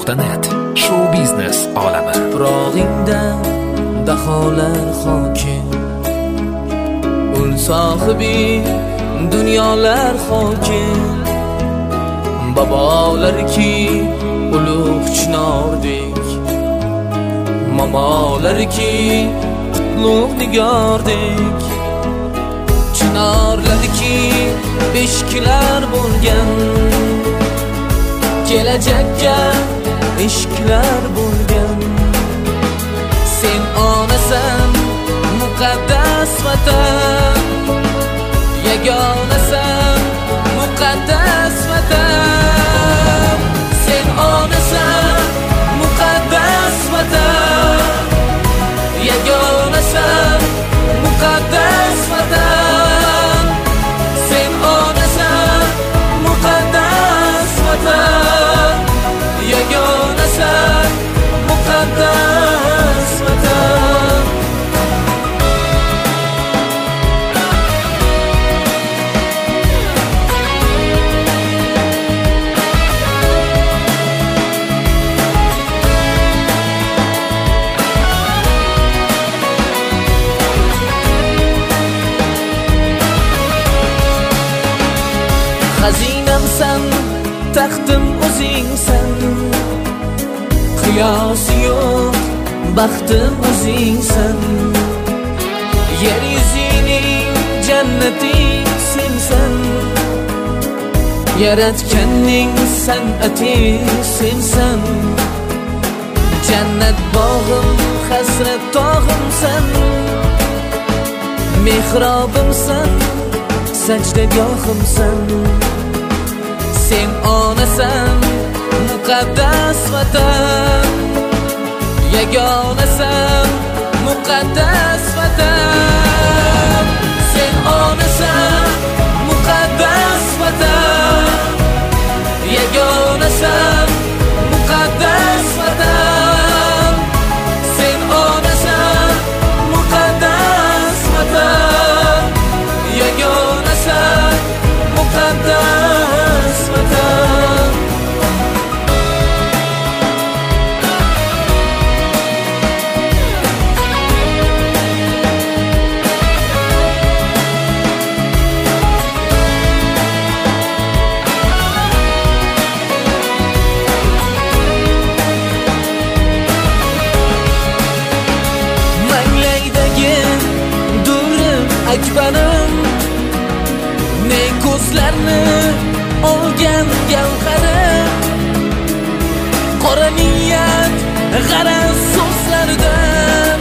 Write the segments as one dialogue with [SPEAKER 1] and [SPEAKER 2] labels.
[SPEAKER 1] Tarona.net Show biznes olami.
[SPEAKER 2] Tuprog'ingda daholar hokim, ul sohibi dunyolar hokim. Babolarki ulug' chinordek, momolarki qutlug' nigordek. Chinorlarki eshiklar bo'lgan, kelajakka eshiklar bo'lgan. Sen onasan muqaddas vatan, yagonasan muqaddas vatan. Sen onasan muqaddas vatan, yagonasan muqaddas vatan. Sen onasan muqaddas vatan, yagonasan muqaddas vatan. Xazinamsan, taxtim o'zingsan, qiyosi yo'q baxtim o'zingsan. Yer yuzining jannating sensan, yaratganning san'ati sensan. Jannat bog'im, hasrat tog'imsan, mehrobimsan, sajdagohimsan. Sen onasan muqaddas vatan, yagonasan muqaddas vatan. Sen onasan muqaddas vatan, yagonasan muqaddas vatan. Sen onasan muqaddas vatan, yagonasan muqaddas vatan. Manglaydagi durim akbarim, ne ko'zlarni olgan gavharim. Qora niyat g'araz so'zlaridan,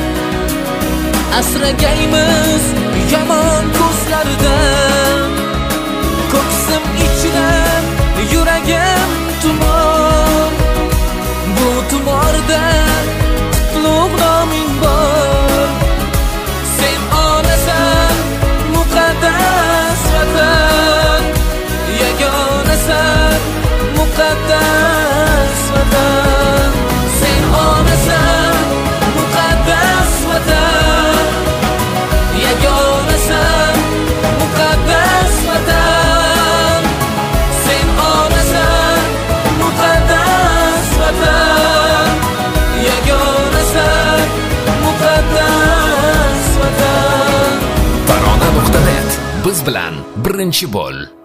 [SPEAKER 2] asragaymiz yomon ko'zlaridan. Ko'ksim ichidan yuragim tumor, bu tumorda qutlug' noming bor. Sen onasan muqaddas vatan, yagonasan muqaddas vatan. Sen onasan muqaddas vatan, yagonasan muqaddas vatan. Sen onasan muqaddas vatan, yagonasan muqaddas vatan.
[SPEAKER 1] Tarona.net Biz bilan birinchi bo'l.